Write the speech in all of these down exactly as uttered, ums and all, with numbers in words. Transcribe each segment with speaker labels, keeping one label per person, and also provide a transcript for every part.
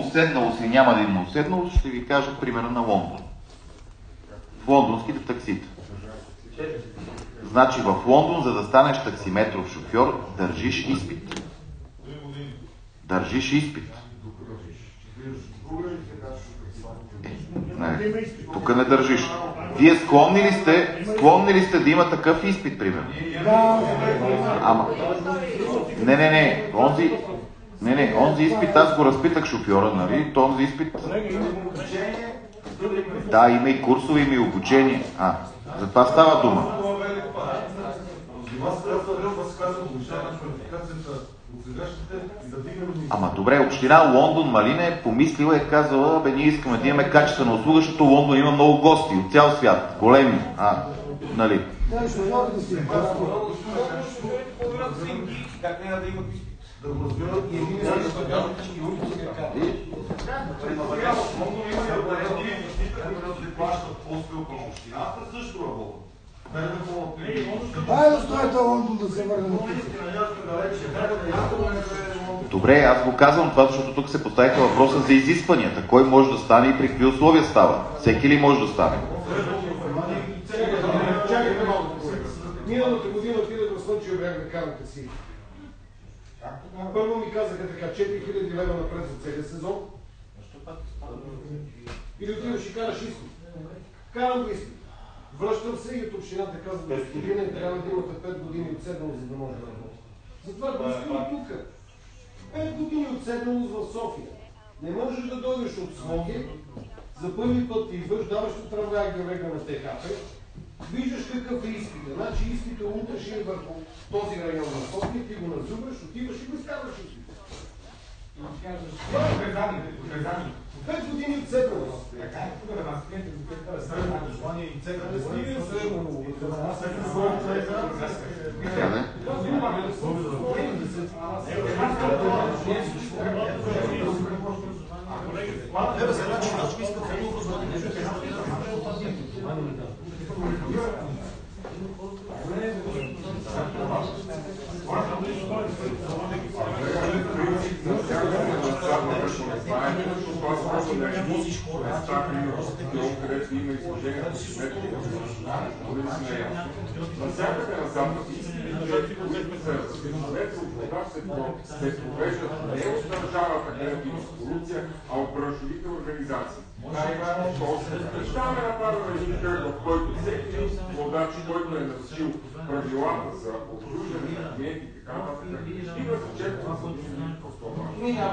Speaker 1: уседналост или няма да има уседналост, ще ви кажа примера на Лондон. В лондонските таксита. Значи в Лондон, за да станеш таксиметров шофьор, държиш изпит. Държиш изпит. Не, тук не държиш. Вие склонни ли сте, склонни ли сте да има такъв изпит, примерно? Ама, не, не, не, онзи, не, не, онзи изпит, аз го разпитах шофьора, нали, то онзи изпит... Да, има и курсове, има и обучение. А, за това става дума. Ама добре, община Лондон Малина е помислила и е казала, бе, ние искаме да имаме качествена услуга, защото Лондон има много гости от цял свят, големи, а, нали?
Speaker 2: Да го разбират и един и също казват, че и улиците как. Плащат по-скъпо на общината, също работят.
Speaker 3: Дай оставете Лондон да се върне на
Speaker 1: Добре, аз го казвам това, защото тук се поставиха въпроса за изискванията. Кой може да стане и при какви условия става? Всеки ли може да стане?
Speaker 3: Миналата година отидах в Слънчев бряг да карам такси. Първо ми казаха така, четири хиляди лева напред за целия сезон. Или отиваш и караш изпит. Карам го изпит. Връщам се и от общината казва, господине, трябва да имате пет години отседналост, за да може да работи. Затова го искам и тук. пет години отседналост в София. Не можеш да дойдеш от Своге, за първи път ти идваш, даваш от трамвая георега на ТКП, виждаш какъв е изпита. Значи изпита утре ще е върху този район на София, ти го назубраш, отиваш и го изкарваш изпита. Пет години отседналост. Така е, тук да нас клиентите, които е средно желание и цена да стига средно.
Speaker 2: Тебе сега човечки искат
Speaker 4: където има изложение на сметки, навсякъде на запад изпитите, които са метро от вода, се провеждат не от държавата, където има корупция, а от браншовите организации. Там е направена един кръг, в който всеки водач, който е нарушил правилата за обслужване на клиенти и така нататък, стига за черпа за движение по това.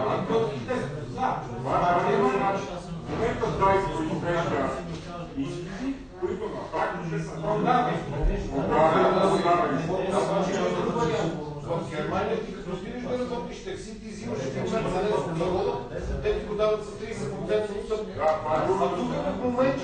Speaker 4: В момента дай се произвежда изпити, които на практика са продавани.
Speaker 3: В Германия ти като стигнеш да работиш такси, ти взимаш един час за нещо много, те ти го дават за трийсет процента отстъпка. А тук в момента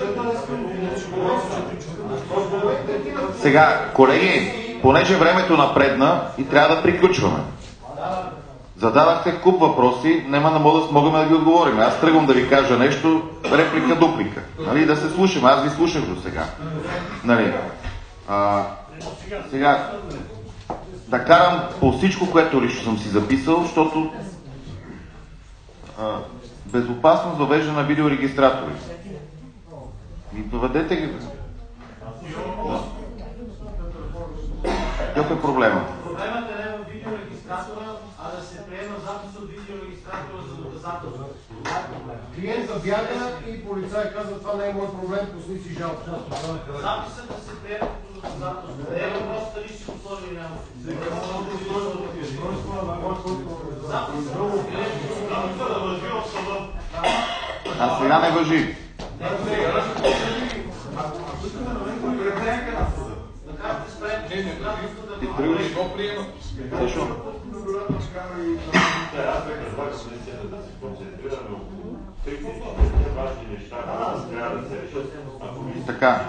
Speaker 1: Сега, колеги, понеже времето напредна и трябва да приключваме. Задавахте куп въпроси, няма да мога да смогаме да ги отговорим. Аз тръгвам да ви кажа нещо, реплика, дуплика. Нали, да се слушам, аз ви слушах до сега. Нали, а, сега, да карам по всичко, което лично съм си записал, защото а, безопасност въвежда на видеорегистратори. И въведете ги. Какъв е проблема?
Speaker 5: Проблемът е не в видеорегистратора, а да се приема запис от видеорегистратора за доказателство.
Speaker 3: Клиент забяга и полицай казва, това не е мой проблем, пусни си жалба.
Speaker 5: Записът да се приема като доказателство. Не е въпрос дали ще го сложи или няма. Записът да въжи от съда.
Speaker 1: А сега не въжи. Ти тръгваш го приема. Защо? Така.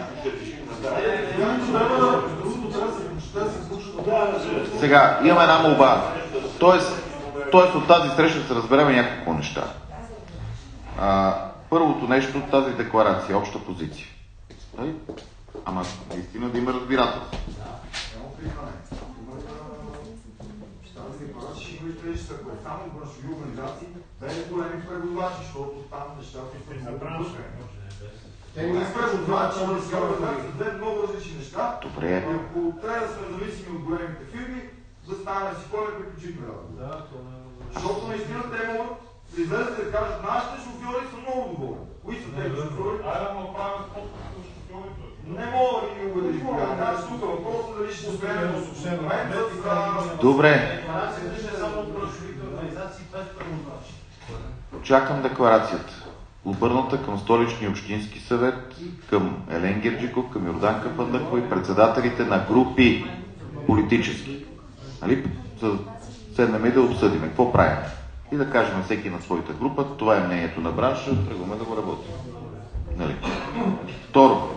Speaker 1: Сега, имаме една молба. Тоест, тоест от тази среща се разберем някакво неща. А, първото нещо, тази декларация, обща позиция. Тай? Ама наистина да има разбирателство.
Speaker 2: изглежда, ако е само браншови организации, без големи превозвачи, защото там нещата са много бързо. Те не превозвачи, но две много различни неща.
Speaker 1: Добре.
Speaker 2: Ако трябва да сме зависими от големите фирми, да ставаме си по-не приключителни работа. Защото наистина те могат да излезат и да кажат, нашите шофьори са много доволни. Кои са тези шофьори?
Speaker 4: Айде да му направим подкаст с шофьорите.
Speaker 2: Не мога да ги убедиш тогава. Значи тук въпросът дали ще успеем да се момента за...
Speaker 1: Добре.
Speaker 5: Декларацията ще е само от браншовите организации без превозвачи.
Speaker 1: Чакам декларацията. Обърната към Столичния общински съвет, към Елен Герджиков, към Йорданка Фандъкова и председателите на групи политически. Нали? За седнем и да обсъдим какво правим. И да кажем всеки на своята група, това е мнението на бранша, тръгваме да го работим. Нали? Второ,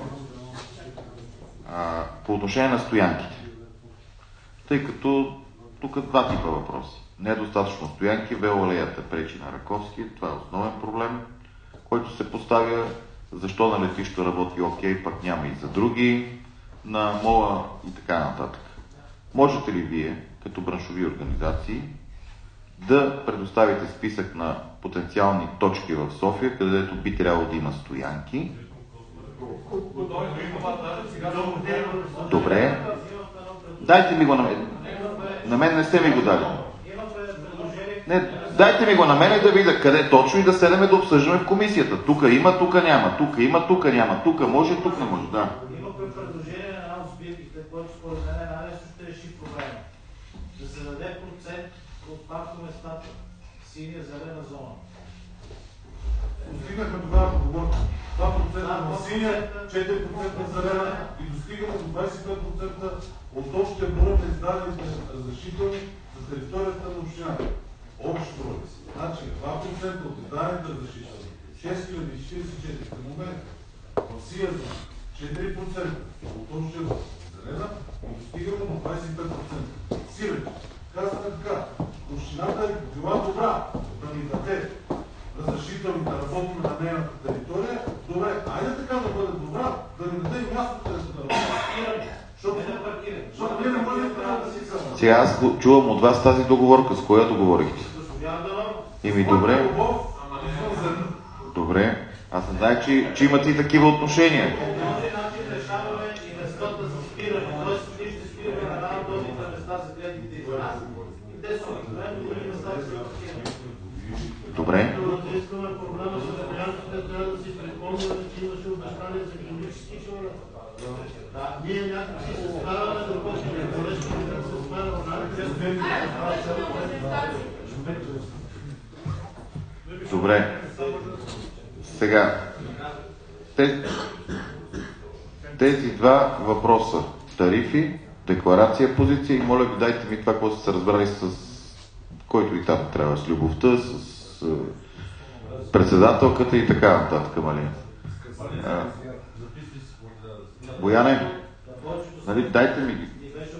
Speaker 1: а, по отношение на стоянките. Тъй като тук два типа въпроси. Недостатъчно стоянки, велоалеята пречи на Раковски, това е основен проблем, който се поставя. Защо на летището работи окей, пък няма и за други, на мола и така нататък. Можете ли вие, като браншови организации, да предоставите списък на потенциални точки в София, където би трябвало да има стоянки? Добре. Дайте ми го на мен. На мен не сте ми го дали. Не, дайте ми го на мен и да видя къде точно и да седеме да обсъждаме в комисията. Тук има, тук няма, тук има, тук няма, тук може, тук не може. Да.
Speaker 5: Има предложение на една от субектите, което според мен е най-лесно ще реши проблема. Да се даде процент от паркоместата в синя зелена зона.
Speaker 3: Достигнахме тогава договорка. два процента на синя, четири процента зелена и достигаме до двадесет и пет процента от общия брой на издадените разрешителни за територията на общината. Общ брой. Значи два процента от издадените разрешителни, шест хиляди четиридесет и четири към момента, в сия зона, четири процента от общия брой зелена и достигаме до двадесет и пет процента. Сиреч. Казваме така, общината е била добра да ни даде разрешителни да работим на нейната територия. Добре, айде така да бъде добра, да ни даде и място, където да работим. Защото ние не можем да си казваме.
Speaker 1: Сега аз чувам от вас тази договорка. С коя договорихте? Ими добре. Добре. Аз не знае, че, че имате и такива отношения.
Speaker 5: По този начин решаваме и местата за спиране. Тоест, ние ще спираме на най-удобните места за клиентите и за нас. И те са обикновено други места и са паркирани.
Speaker 1: Добре.
Speaker 5: Искаме проблема с стоянките, трябва да си припомняме, че имаше обещание за химически шура. Да, ние някакси се справяме да почнем поръчки, да се справяме.
Speaker 1: Добре. Сега, те, тези два въпроса, тарифи, декларация, позиция и моля ви дайте ми това, което се разбрали с който и там трябва, с любовта, с председателката и така нататък, мали. Бояне, нали, дайте ми ги.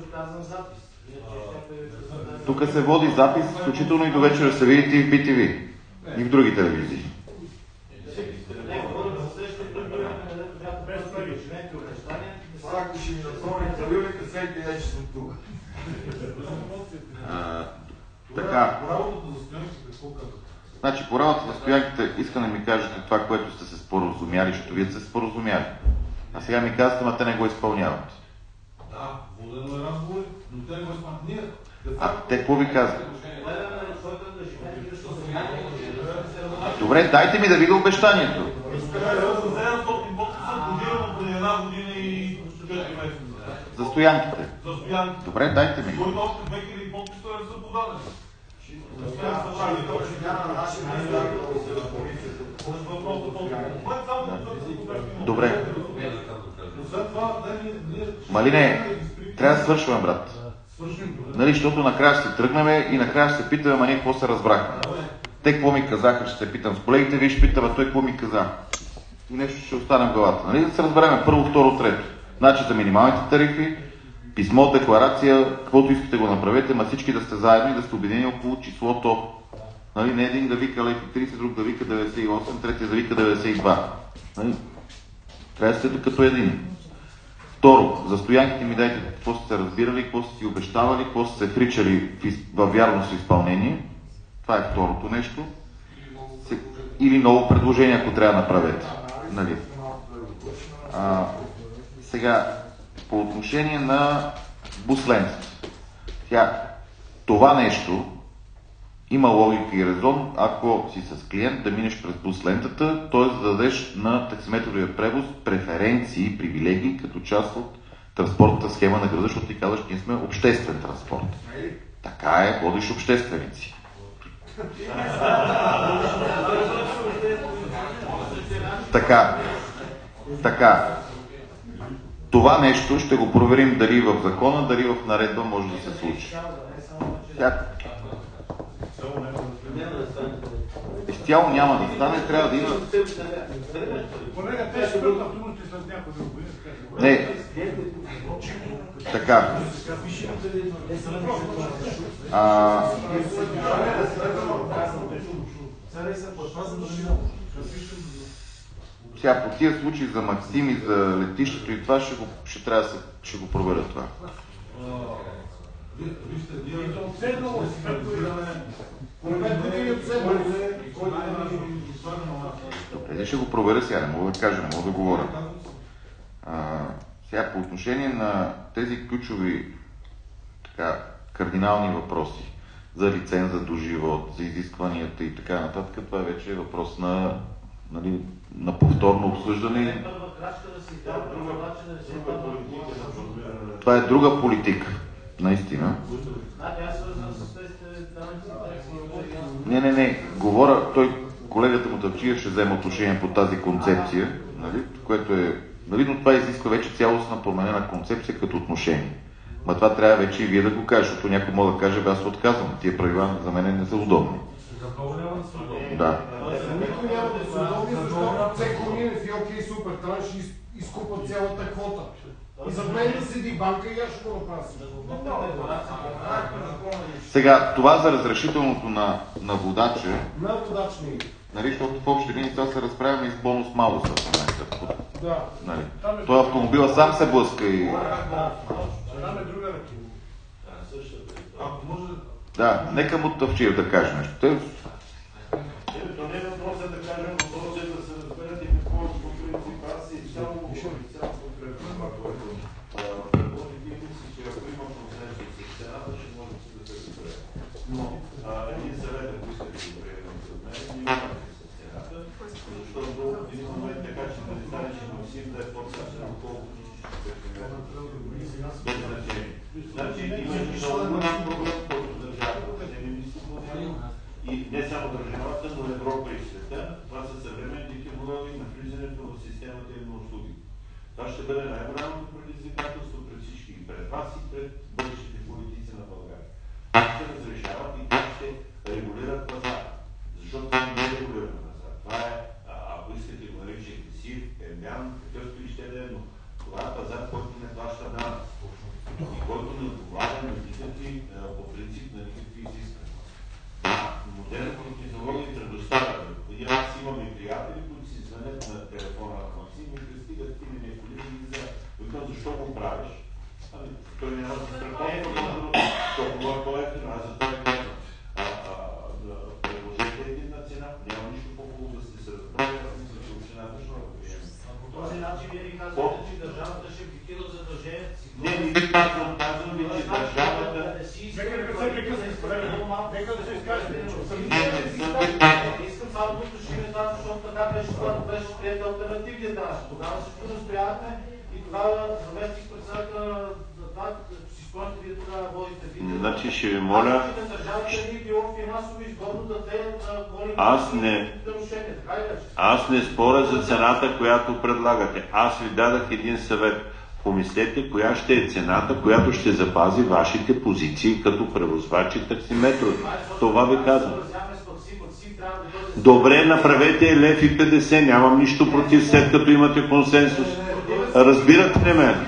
Speaker 1: Тук се води запис, включително и до вечера се видите и в би ти ви, и в други телевизии.
Speaker 2: Ако ще ми напомни правилника, всеки ден ще съм тук.
Speaker 1: Така.
Speaker 3: По работата за стоянките, какво казвате?
Speaker 1: Значи, по работата за стоянките, искам да ми кажете това, което сте се споразумяли, защото вие сте се споразумяли. А сега ми казвате, ама те не го изпълняват.
Speaker 3: Да, водено е разговори, но те не го изпълняват. Ние...
Speaker 1: А те какво ви казват? Добре, дайте ми да видя обещанието.
Speaker 3: седемстотин подписа година преди една година и четири месеца.
Speaker 1: За стоянките.
Speaker 3: За стоянки.
Speaker 1: Добре, дайте ми.
Speaker 3: Които още две хиляди подписа не са подадени.
Speaker 1: Добре. Малине, трябва да свършваме, брат. Нали, защото накрая ще си тръгнем и накрая ще се питаме, ама ние какво се разбрахме. Те какво ми казаха, ще се питам с колегите, вие ще питаме, той какво ми каза. И нещо ще остане в главата. Нали, да се разбереме първо, второ, трето. Значи за минималните тарифи, писмо, декларация, каквото искате го направете, ма всички да сте заедно и да сте обединени около числото. Нали, не един да вика лев и тридесет, друг да вика деветдесет и осем, третия да вика деветдесет и два. Нали? Трябва да сте като един. Второ, за стоянките ми дайте какво сте се разбирали, какво сте си обещавали, какво сте се причали във вярност в изпълнение. Това е второто нещо. Или ново предложение, ако трябва да направите. Нали? А, сега, по отношение на буслентството. Тя, това нещо има логика и резон, ако си с клиент да минеш през буслентата, т.е. да дадеш на таксиметровия превоз преференции, привилегии, като част от транспортната схема на града, защото ти казваш, ние сме обществен транспорт. Така е, водиш общественици. Така, така. Това нещо ще го проверим дали в закона, дали в наредба може да се случи. Тя... Изцяло няма да стане, трябва да има... Не. Така. А... Сега по тия случаи за Максим и за летището и това ще, го, ще трябва да се, ще го проверя това. Добре, ще го проверя сега, не мога да кажа, не мога да говоря. А, сега по отношение на тези ключови така, кардинални въпроси за лиценза до живот, за изискванията и така нататък, това вече е въпрос на, нали, на повторно обсъждане. Това е друга политика, наистина. Не, не, не, говоря, той, колегата Мутафчиев ще вземе отношение по тази концепция, нали, което е, нали, но това изисква вече цялостна променена концепция като отношение. Ма това трябва вече и вие да го кажете, защото някой може да каже, бе, аз се отказвам. Тия правила за мен не са удобни. Да.
Speaker 3: Никой няма да са удобни, защото Цеко Минев и окей супер транш изкупат цялата квота. И зад мен да седи банка и аз ще го направя.
Speaker 1: Сега, това за разрешителното на, на водача,
Speaker 3: на водач не.
Speaker 1: Нали, защото в общи линии това се разправяме и с бонус малуса в момента.
Speaker 3: Да.
Speaker 1: Нали. Той автомобила сам се блъска и...
Speaker 5: Там е друга ръка.
Speaker 1: Да, нека Мутафчиев да каже нещо. Те...
Speaker 5: То не е въпросът да кажем, въпросът е да се разберете какво е по принцип. Аз и цяло подкрепям това, което предложих и мисля, че ако има консенсус с цената, ще може да се разбере. Но един съвет, ако искате да го приемете от мен, ние имаме с цената, защото в един момент така, че да не стане, че Максим да е по-съвсем отколкото без значение. Значи имаш много голям проблем, който държавата не мисли и не само държавата, но Европа и света. Това са съвременни технологии на влизането в системата и на услуги. Това ще бъде най-голямото предизвикателство пред всички, пред вас и пред бъдещите политици на България. Как ще разрешават и как ще регулират пазара. Защото това не е регулиран пазар. Това е, ако искате го наричате сив, ембян, какъвто и ще е, но това е пазар, който не плаща данък. И който не отговаря на никакви, по принцип, на никакви изисквания. Модерната технология предоставя. И аз имам и приятели, които си звънят на телефона на Максим и пристигат ти ми необходими виза. Викам, защо го правиш? Ами, той няма да се страхова, защото това е по-ефтино. Аз за това е казвам. Предложете единна цена, няма нищо по-хубаво да сте се разбрали, аз мисля, че общината ще го приеме.
Speaker 6: По този начин вие ни казвате, че държавата ще абдикира задълженията си.
Speaker 5: Не, не ви казвам, казвам ви, че държавата...
Speaker 6: Нека да се прекъсне, нека да се изкаже. Искам това да уточним това, защото така беше, когато беше приета алтернативния данък. Тогава също настоявахме и тогава заместих председател на това, си спомняте, вие тогава водите видео.
Speaker 7: Значи ще ви моля...
Speaker 6: Държавата ни било финансово изгодно да те говорим...
Speaker 7: Аз не... Аз не споря за цената, която предлагате. Аз ви дадах един съвет. Помислете коя ще е цената, която ще запази вашите позиции като превозвачи таксиметрови. Това ви казвам. Добре, направете лев и петдесет, нямам нищо против, след като имате консенсус. Разбирате ли мен?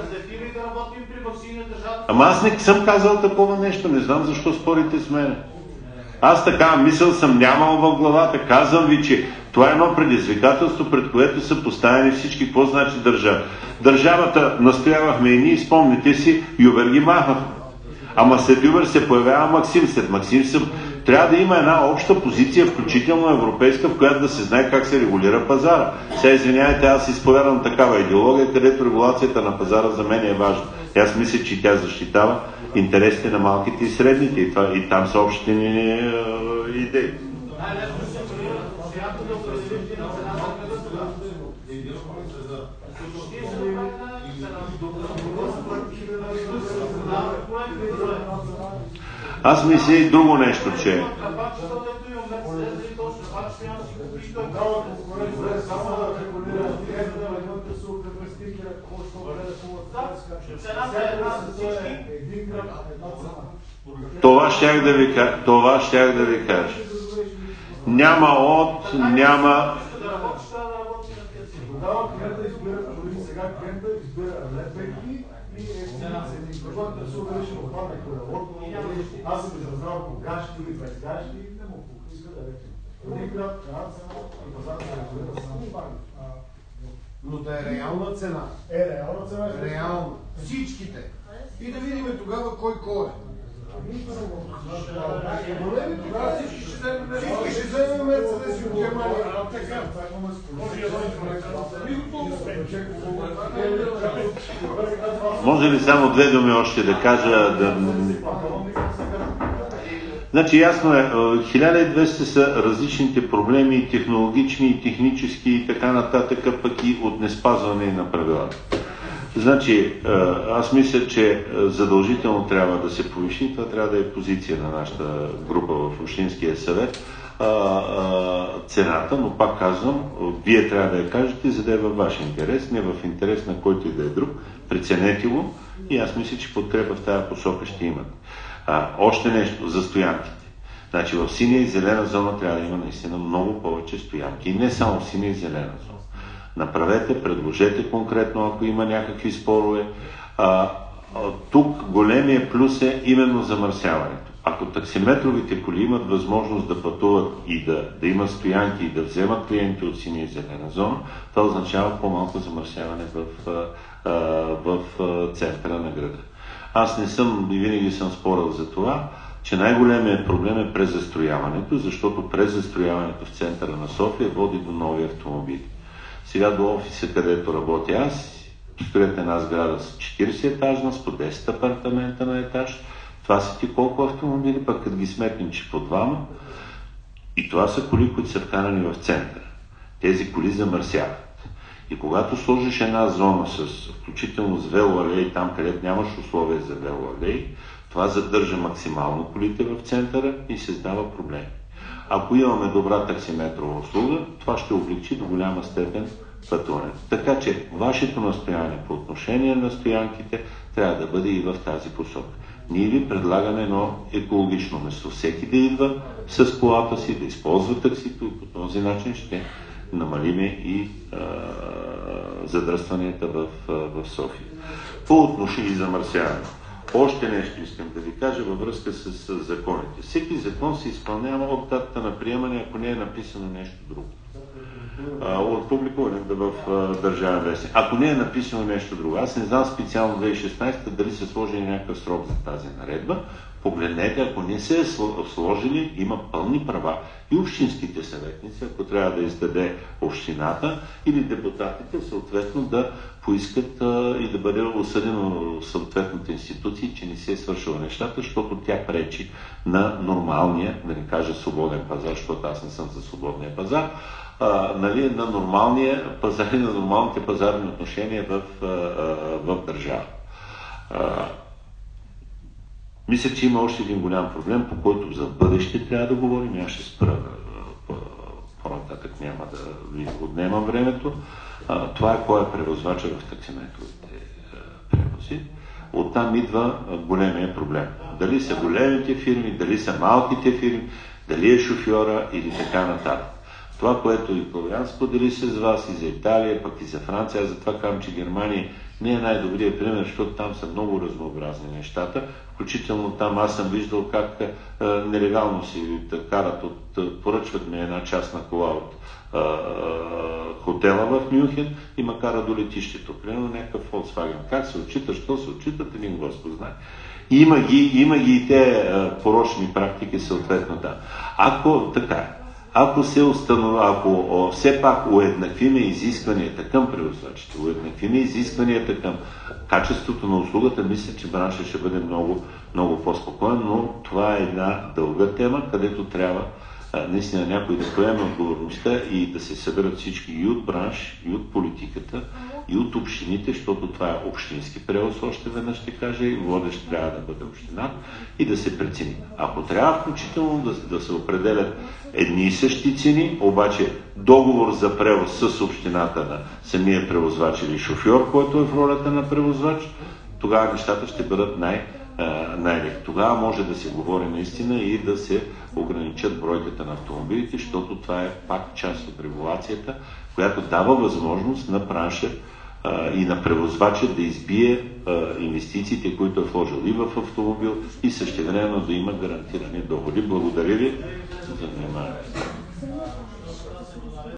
Speaker 7: Ама аз не съм казал такова нещо, не знам защо спорите с мен. Аз така мисъл съм нямал в главата. Казвам ви, че Това е едно предизвикателство, пред което са поставени всички. Какво значи държава? Държавата настоявахме и ние, спомните си, Ювер ги махнахме. Ама след Ювер се появява Максим, след Максим се... Трябва да има една обща позиция, включително европейска, в която да се знае как се регулира пазара. Сега извинявайте, аз изповядам такава идеология, където регулацията на пазара за мен е важна. Аз мисля, че тя защитава интересите на малките и средните и, това, и там са общите ни е, идеи. Аз мисля и друго нещо, че това щях да ви кажа. Това щях да ви кажа. Няма от, няма...
Speaker 3: Аз съм изразал по гащи или без гащи, не му иска да речем. Никак, аз съм и пазарът се регулира само банки. Но да е реална цена. Е, реална цена е реална. Всичките. И да видим тогава кой кой е. Тогава всички ще вземем Всички ще вземем Мерцедес от Германия. Така,
Speaker 7: може ли само две думи още да кажа? Да... Значи ясно е, хиляда и двеста са различните проблеми, и технологични, и технически, и така нататък, пък и от неспазване на правилата. Значи, аз мисля, че задължително трябва да се повиши, това трябва да е позиция на нашата група в Общинския съвет, цената, но пак казвам, вие трябва да я кажете, за да е във ваш интерес, не в интерес на който и да е друг. Преценете го и аз мисля, че подкрепа в тази посока ще имат. А, още нещо за стоянките. Значи в синя и зелена зона трябва да има наистина много повече стоянки. И не само в синя и зелена зона. Направете, предложете конкретно, ако има някакви спорове. А, а, тук големия плюс е именно замърсяването. Ако таксиметровите коли имат възможност да пътуват и да, да имат стоянки и да вземат клиенти от синя и зелена зона, това означава по-малко замърсяване в, а, в а, центъра на града. Аз не съм и винаги съм спорил за това, че най-големият проблем е презастрояването, защото презастрояването в центъра на София води до нови автомобили. Сега до офиса, където работя аз, строят една сграда с четиридесет етажна, с по десет апартамента на етаж. Това са ти колко автомобили, пък като ги сметнем, че по двама. И това са коли, които са вкарани в центъра. Тези коли замърсяват. И когато сложиш една зона, с, включително с велоалеи, там където нямаш условия за велоалеи, това задържа максимално колите в центъра и създава проблеми. Ако имаме добра таксиметрова услуга, това ще облегчи до голяма степен пътуването. Така че вашето настояние по отношение на стоянките трябва да бъде и в тази посока. Ние ви предлагаме едно екологично место. Всеки да идва с колата си, да използва таксито и по този начин ще намалиме и а, задръстванията в, в София. По отношение и замърсяване. Още нещо искам да ви кажа във връзка с, с законите. Всеки закон се изпълнява от датата на приемане, ако не е написано нещо друго. А, от публикуването в а, Държавен вестник. Ако не е написано нещо друго. Аз не знам специално две хиляди и шестнадесета дали са сложили някакъв срок за тази наредба. Погледнете, ако не се е сложили, има пълни права и общинските съветници, ако трябва да издаде общината или депутатите, съответно да поискат а, и да бъде осъдено съответните институции, че не се е свършила нещата, защото тя пречи на нормалния, да не кажа свободен пазар, защото аз не съм за свободния пазар, а, нали, на нормалния пазар и на нормалните пазарни отношения в, а, в държава. А, Мисля, че има още един голям проблем, по който за бъдеще трябва да говорим. Аз ще спра по-нататък, няма да ви отнемам времето. А, това е кой е превозвача в таксиметровите превози. Оттам идва големия проблем. Дали са големите фирми, дали са малките фирми, дали е шофьора или така нататък. Това, което и Павлян сподели с вас и за Италия, пък и за Франция, аз затова казвам, че Германия не е най-добрият пример, защото там са много разнообразни нещата. Включително там аз съм виждал как а, нелегално си да карат, от, поръчват ми една частна кола от а, а, хотела в Мюнхен и ма кара до летището. Примерно някакъв Volkswagen. Как се отчита, що се отчитат, един Господ знае. Има ги, има ги и те а, порочни практики съответно да. Ако така, ако се установи, ако о, все пак уеднаквиме изискванията към превозвачите, уеднаквиме изискванията към качеството на услугата, мисля, че браншът ще бъде много, много по-спокоен, но това е една дълга тема, където трябва а, наистина някой да поеме отговорността и да се съберат всички и от бранш, и от политиката, и от общините, защото това е общински превоз, още веднъж ще кажа, и водещ трябва да бъде община, и да се прецени. Ако трябва включително да, да се определят едни и същи цени, обаче договор за превоз с общината на самия превозвач или шофьор, който е в ролята на превозвач, тогава нещата ще бъдат най- най-лек. Тогава може да се говори наистина и да се ограничат бройката на автомобилите, защото това е пак част от регулацията, която дава възможност на бранша и на превозвача да избие а, инвестициите, които е вложил и в автомобил, и същевременно да има гарантирани доходи. Благодаря ви за вниманието.